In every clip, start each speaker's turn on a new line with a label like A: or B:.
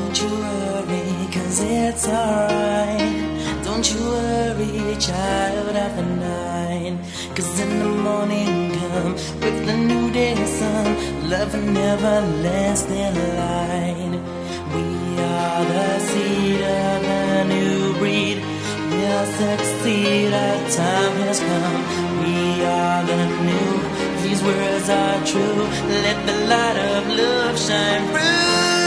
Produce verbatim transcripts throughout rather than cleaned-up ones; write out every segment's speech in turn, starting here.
A: Don't you worry, cause it's alright. Don't you worry, child of the night. Cause in the morning come with the new day sun, love and everlasting light. We are the seed of a new breed. We'll succeed, our time has come. We are the new, these words are true. Let the light of love shine through.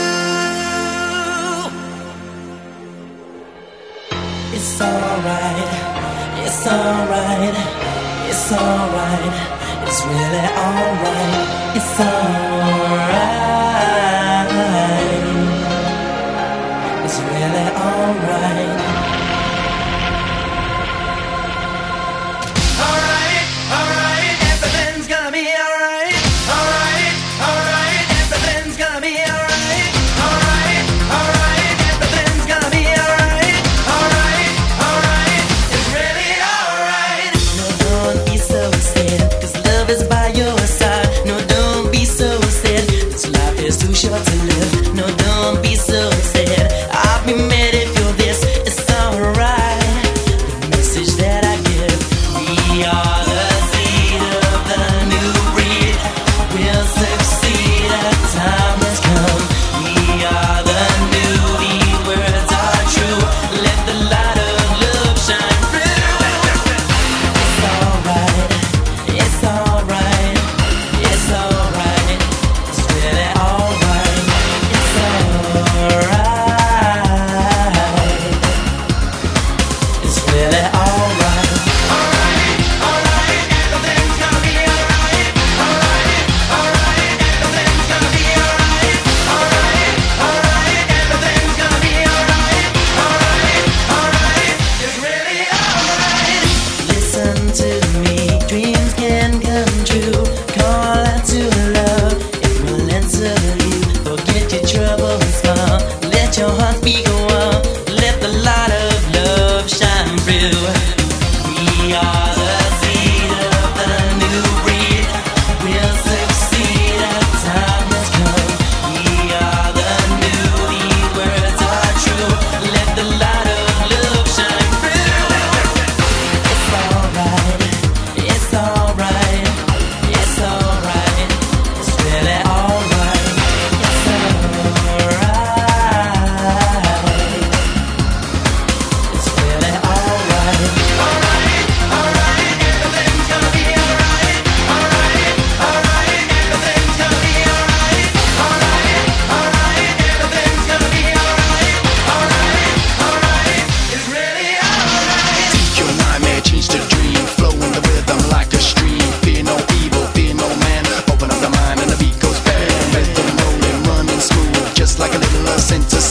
A: It's alright, it's alright, it's alright, it's really alright, it's alright, it's really alright. Alright, alright, everything's gonna be alright. Alright, alright, everything's gonna be alright. Alright, alright, everything's gonna be alright. Alright, alright, it's really alright. No, don't be so sad, cause love is by your side. No, don't be so sad, this life is too short to live. No, don't be so sad, I'll be mad if you're this. It's alright, the message that I give. We are the seed of the new breed. We'll succeed, our time has come. We are the new, these words are true. Let the light of love shine through. It's alright, it's alright, it's alright, it's really alright, it's alright, it's really alright. Alright, alright, everything's gonna be alright. Alright, alright, everything's gonna be alright. Alright, alright, everything's gonna be alright. Alright, alright, it's really alright. Listen to me, dreams can come true. Call out to love, it will answer you. Forget your troubles, smile, let your heart beat go on. Let the light of love shine through. We are the seed of the new breed. We'll succeed, our time has come. We are the new, these words are true. Let the light of love shine through. It's alright, it's alright, it's alright, it's really alright, it's alright, it's really alright. Alright, alright, everything's gonna be alright. Alright, alright, everything's gonna be alright. Alright, alright, everything's gonna be alright. Alright, alright, it's really alright.
B: Your nightmare change to dream, flow in the rhythm like a stream. Fear no evil, fear no man. Open up the mind and the beat goes bang. Rhythm rolling, running smooth, just like a little uh, center